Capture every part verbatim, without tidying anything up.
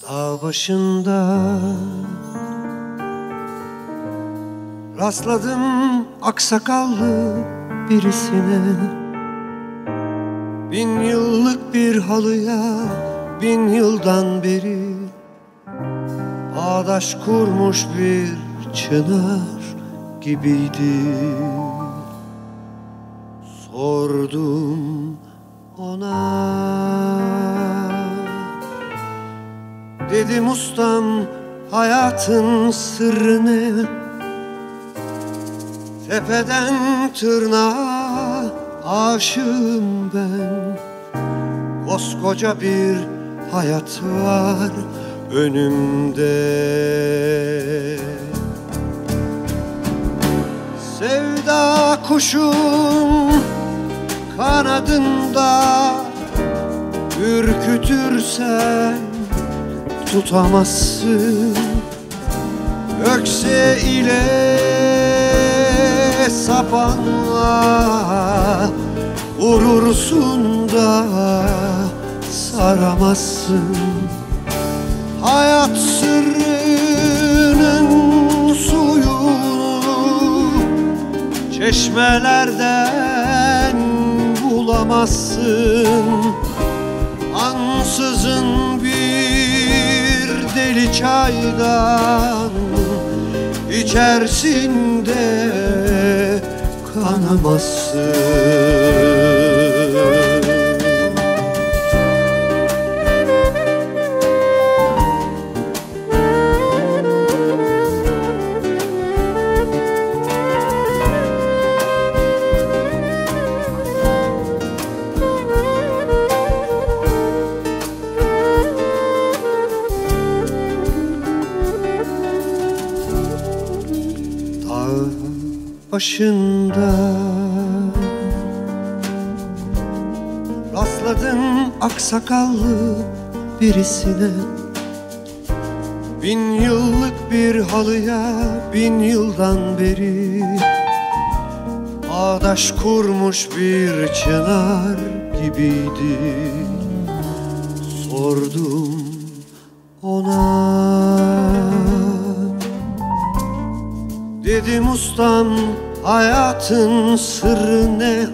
Dağ başında rastladım aksakallı birisine. Bin yıllık bir halıya bin yıldan beri bağdaş kurmuş bir çınar gibiydi. Sordum ona, dedim ustam hayatın sırrı ne? Tepeden tırnağa aşığım ben. Koskoca bir hayat var önümde. Sevda kuşum kanadında, ürkütürsen tutamazsın. Ökse ile sapanla vurursun da saramazsın. Hayat sırrının suyunu çeşmelerden bulamazsın. Ansızın bir deli çaydan içerisinde kanamazsın. Başında rastladım aksakallı birisine. Bin yıllık bir halıya bin yıldan beri bağdaş kurmuş bir çınar gibiydi. Sordum ona, dedim ustam hayatın sırrı ne?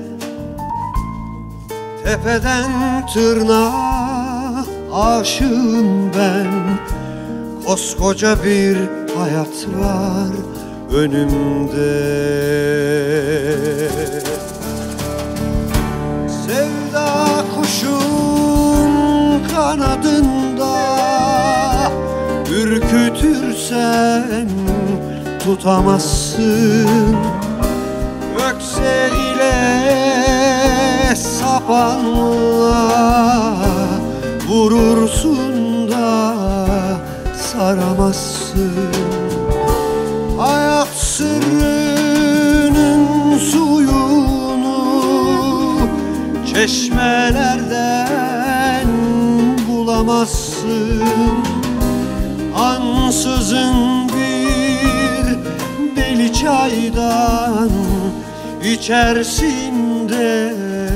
Tepeden tırnağa aşığım ben. Koskoca bir hayat var önümde. Sevda kuşun kanadında, ürkütürsen tutamazsın. Ökse ile sapanla vurursun da saramazsın. Hayat sırrının suyunu çeşmelerden bulamazsın. Ansızın bir deli çaydan içerisinde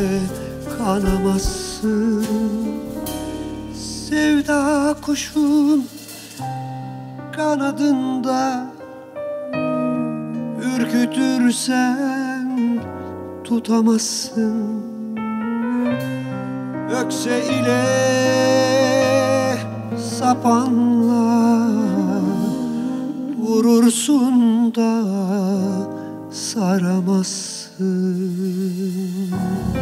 kanamazsın. Sevda kuşun kanadında, ürkütürsen tutamazsın. Ökse ile sapanla vurursun da saramazsın.